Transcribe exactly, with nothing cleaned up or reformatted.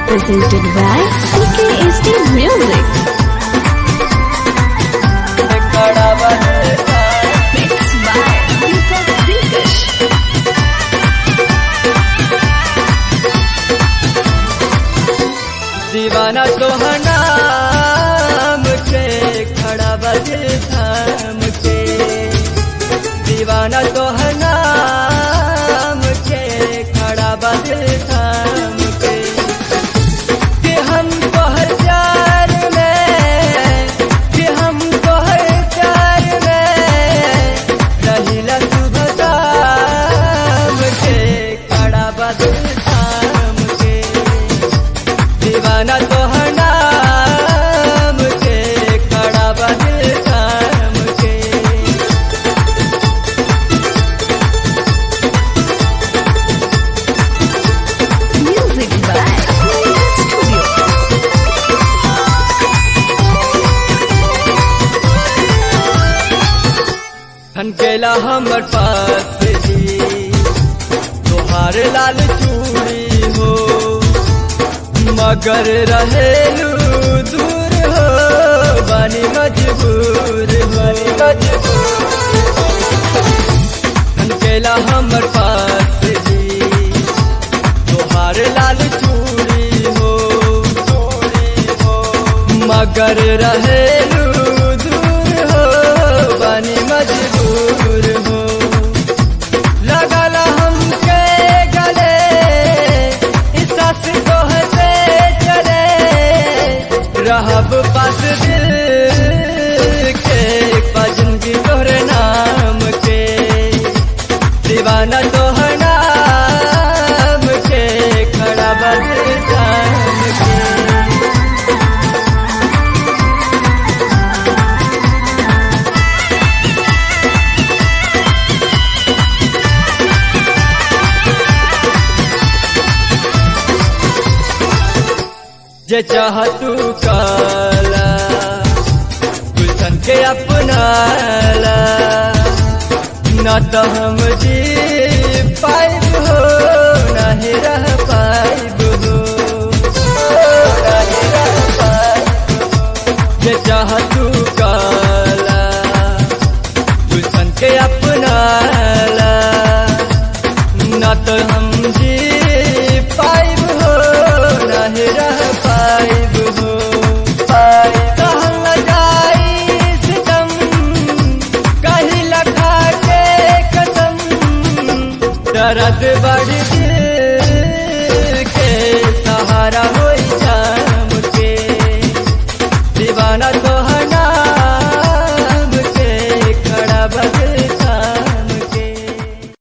presented by P K S D Music. Mixed by Deepak Dilkash. दीवाना तोहना मुझे खड़ा बजे थाम के, दीवाना तोहना मुझे खड़ा बजे थाम के, कि हम तोहर प्यार में, कि हम तोहर प्यार में रहिला सुबह शाम के, खड़ा बजे थाम के, दीवाना तोहना मुझे खड़ा बजे थाम के। Music by Player Studio. खनकेला हमर पास जी तोहार लाल चूड़ी हो, मगर रहेलू दूर हो, बानी मजबूर बानी मजबूर खनकेला हमर पास जी तोहार लाल चूड़ी हो, चूड़ी हो, मगर रहेलू दूर हो, बानी मजबूर हो। लगला हमके गले इस सास तोहसे चले, रहब पास दिल के जिंदगी तोहरे नाम के, दीवाना तोहर नाम के खड़ा बजे थाम के। जे चाह तू काला गुलशन के अपनाला, न तो हम जी पाइब हो, नहीं रह पाइब हो, नहीं रह पाइब हो। जे चाह तू काला गुलशन के अपनाला, न तो हम जी पाइब हो, नहीं रह पाइब हो। कहल जाई सितम कहीं लखा के कसम, दर्द बढ़